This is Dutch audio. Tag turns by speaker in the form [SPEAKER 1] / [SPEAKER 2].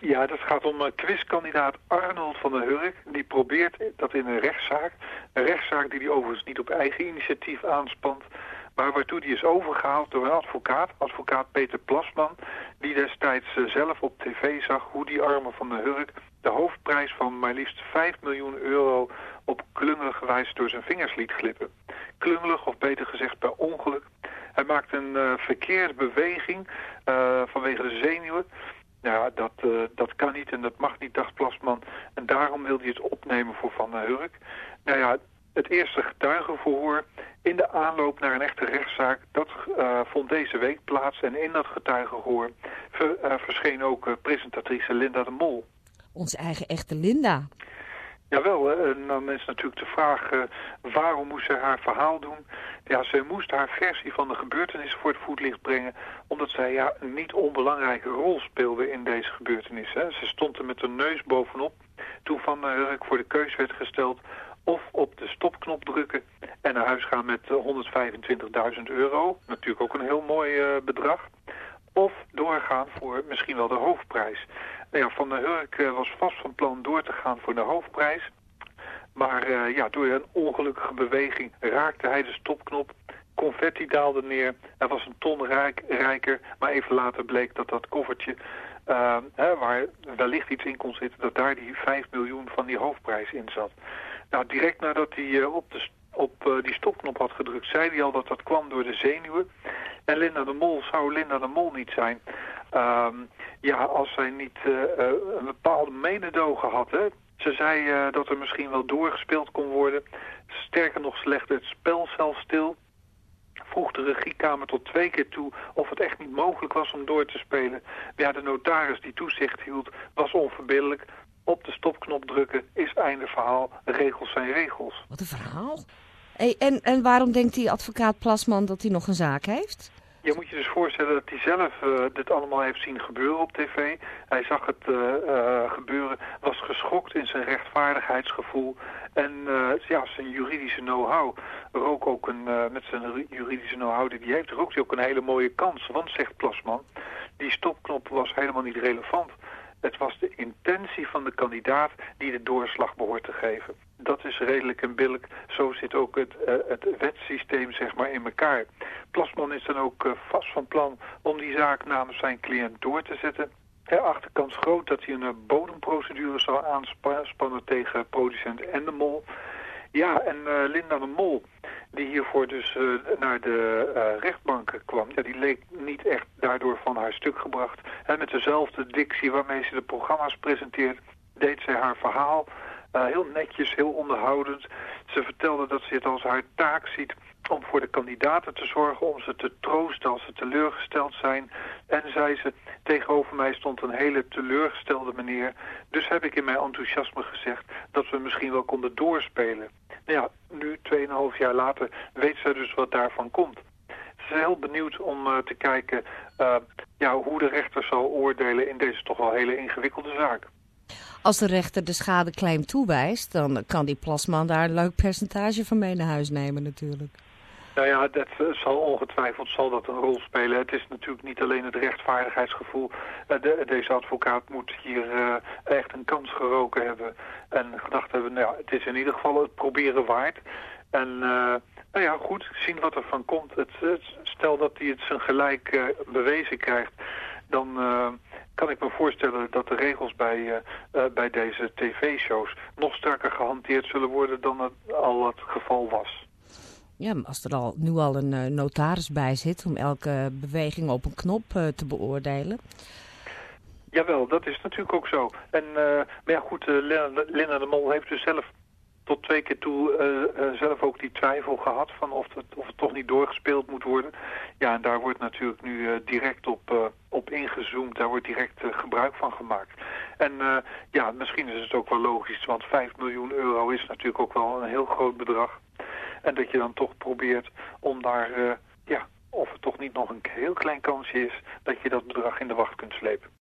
[SPEAKER 1] Ja, dat gaat om quizkandidaat Arnold van der Hurk. Die probeert dat in een rechtszaak. Een rechtszaak die hij overigens niet op eigen initiatief aanspant. Maar waartoe die is overgehaald door een advocaat Peter Plasman. Die destijds zelf op tv zag hoe die arme van der Hurk de hoofdprijs van maar liefst 5 miljoen euro op klungelige wijze door zijn vingers liet glippen. Klungelig, of beter gezegd per ongeluk. Hij maakte een verkeerde beweging vanwege de zenuwen. Ja, dat kan niet en dat mag niet, dacht Plasman. En daarom wilde hij het opnemen voor Van der Hurk. Nou ja, het eerste getuigenverhoor in de aanloop naar een echte rechtszaak, dat vond deze week plaats. En in dat getuigenverhoor verscheen ook presentatrice Linda de Mol.
[SPEAKER 2] Onze eigen echte Linda.
[SPEAKER 1] Jawel, en dan is natuurlijk de vraag, waarom moest zij haar verhaal doen? Ja, zij moest haar versie van de gebeurtenissen voor het voetlicht brengen, omdat zij een niet onbelangrijke rol speelde in deze gebeurtenissen. Ze stond er met haar neus bovenop toen Van der Hurk voor de keus werd gesteld of op de stopknop drukken en naar huis gaan met 125.000 euro. Natuurlijk ook een heel mooi bedrag. Of doorgaan voor misschien wel de hoofdprijs. Nou ja, Van der Hurk was vast van plan door te gaan voor de hoofdprijs. Maar door een ongelukkige beweging raakte hij de stopknop. Confetti daalde neer. Hij was een ton rijker. Maar even later bleek dat dat koffertje, waar wellicht iets in kon zitten, dat daar die 5 miljoen van die hoofdprijs in zat. Nou, direct nadat hij op die stopknop had gedrukt, zei hij al dat dat kwam door de zenuwen. En Linda de Mol zou Linda de Mol niet zijn. Als zij niet een bepaalde mededogen had. Hè? Ze zei dat er misschien wel doorgespeeld kon worden. Sterker nog, ze legde het spel zelf stil. Vroeg de regiekamer tot 2 keer toe of het echt niet mogelijk was om door te spelen. Ja, de notaris die toezicht hield was onverbiddelijk. Op de stopknop drukken is einde verhaal. Regels zijn regels.
[SPEAKER 2] Wat een verhaal. Hey, en waarom denkt die advocaat Plasman dat hij nog een zaak heeft?
[SPEAKER 1] Je moet je dus voorstellen dat hij zelf dit allemaal heeft zien gebeuren op tv. Hij zag het gebeuren, was geschokt in zijn rechtvaardigheidsgevoel. En zijn juridische know-how rook ook met zijn juridische know-how die hij heeft, rookt hij ook een hele mooie kans. Want, zegt Plasman, die stopknop was helemaal niet relevant. Het was de intentie van de kandidaat die de doorslag behoort te geven. Dat is redelijk en billijk. Zo zit ook het wetsysteem zeg maar in elkaar. Plasman is dan ook vast van plan om die zaak namens zijn cliënt door te zetten. Achterkans groot dat hij een bodemprocedure zal aanspannen tegen producent en de Mol. Ja, en Linda de Mol, die hiervoor dus naar de rechtbank kwam, die leek niet echt daardoor van haar stuk gebracht. En met dezelfde dictie waarmee ze de programma's presenteert, deed zij haar verhaal heel netjes, heel onderhoudend. Ze vertelde dat ze het als haar taak ziet om voor de kandidaten te zorgen, om ze te troosten als ze teleurgesteld zijn. En zei ze, tegenover mij stond een hele teleurgestelde meneer. Dus heb ik in mijn enthousiasme gezegd dat we misschien wel konden doorspelen. Nou ja, nu 2,5 jaar later weet ze dus wat daarvan komt. Ze is heel benieuwd om te kijken hoe de rechter zal oordelen in deze toch wel hele ingewikkelde zaak.
[SPEAKER 2] Als de rechter de schadeclaim toewijst, dan kan die Plasman daar een leuk percentage van mee naar huis nemen natuurlijk.
[SPEAKER 1] Nou ja, dat zal ongetwijfeld dat een rol spelen. Het is natuurlijk niet alleen het rechtvaardigheidsgevoel. Deze advocaat moet hier echt een kans geroken hebben. En gedacht hebben, het is in ieder geval het proberen waard. En goed, zien wat er van komt. Stel dat hij het zijn gelijk bewezen krijgt, dan kan ik me voorstellen dat de regels bij deze tv-shows nog strakker gehanteerd zullen worden dan het geval was.
[SPEAKER 2] Ja, maar als er nu al een notaris bij zit om elke beweging op een knop te beoordelen.
[SPEAKER 1] Jawel, dat is natuurlijk ook zo. En, Linda de Mol heeft dus zelf tot 2 keer toe zelf ook die twijfel gehad van of het toch niet doorgespeeld moet worden. Ja, en daar wordt natuurlijk nu direct op ingezoomd. Daar wordt direct gebruik van gemaakt. En misschien is het ook wel logisch, want 5 miljoen euro is natuurlijk ook wel een heel groot bedrag. En dat je dan toch probeert om daar, of het toch niet nog een heel klein kansje is, dat je dat bedrag in de wacht kunt slepen.